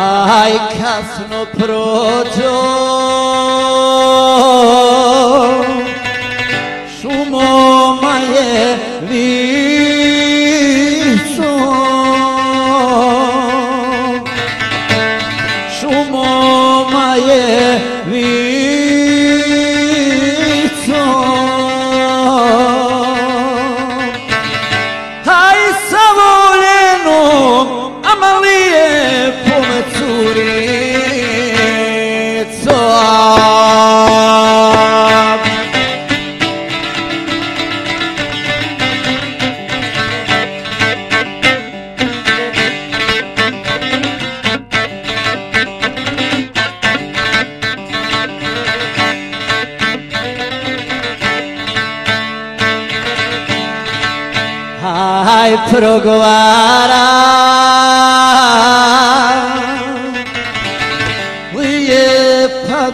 Aj kasno prođo šumoma je vico, šumoma je vico. Aj sa voljenom Amalije pome curico. Aj progovara lijepa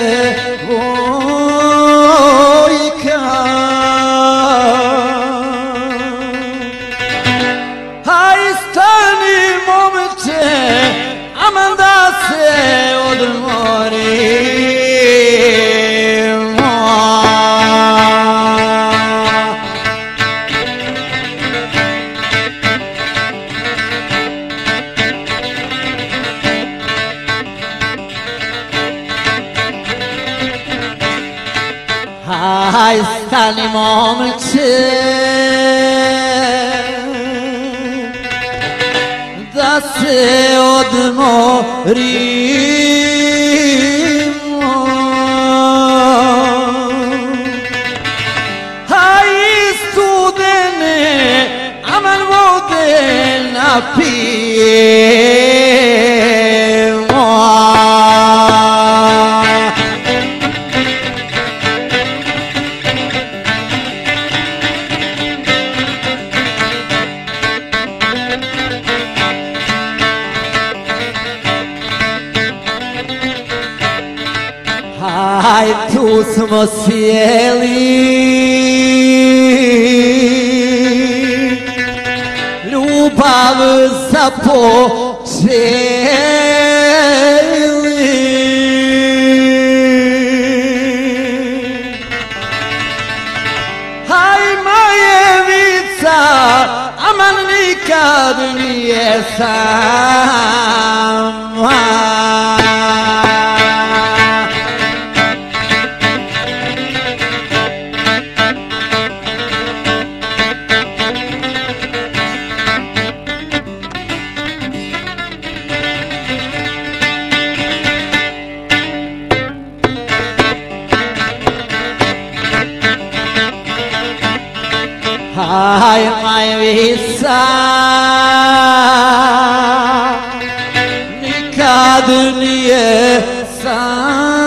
djevojka, aj stani momče, aman da se odmorimo. Aj stani momče, da se odmorimo. Aj studene, aman vode napijemo. Aj tu smo sjeli, ljubav započeli. Aj Majevica, aman nikad nije sama. Aj Majevica, nikad nije sama.